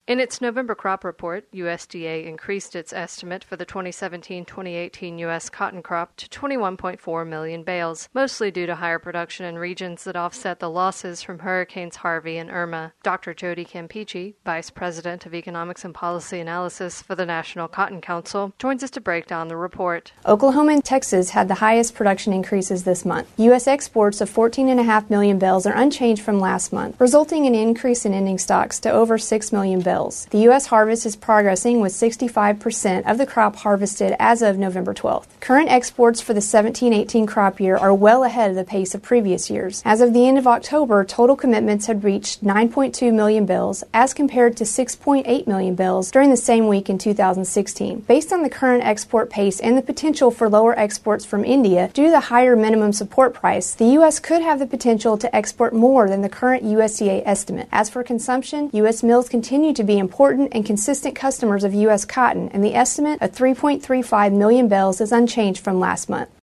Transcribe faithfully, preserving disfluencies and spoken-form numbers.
In its November crop report, U S D A increased its estimate for the twenty seventeen twenty eighteen U S cotton crop to twenty-one point four million bales, mostly due to higher production in regions that offset the losses from Hurricanes Harvey and Irma. Doctor Jody Campeachy, Vice President of Economics and Policy Analysis for the National Cotton Council, joins us to break down the report. Oklahoma and Texas had the highest production increases this month. U S exports of fourteen point five million bales are unchanged from last month, resulting in an increase in ending stocks to over six million bales. The U S harvest is progressing with sixty-five percent of the crop harvested as of November twelfth. Current exports for the seventeen eighteen crop year are well ahead of the pace of previous years. As of the end of October, total commitments had reached nine point two million bales as compared to six point eight million bales during the same week in two thousand sixteen. Based on the current export pace and the potential for lower exports from India due to the higher minimum support price, the U S could have the potential to export more than the current U S D A estimate. As for consumption, U S mills continue to be important and consistent customers of U S cotton, and the estimate of three point three five million bales is unchanged from last month.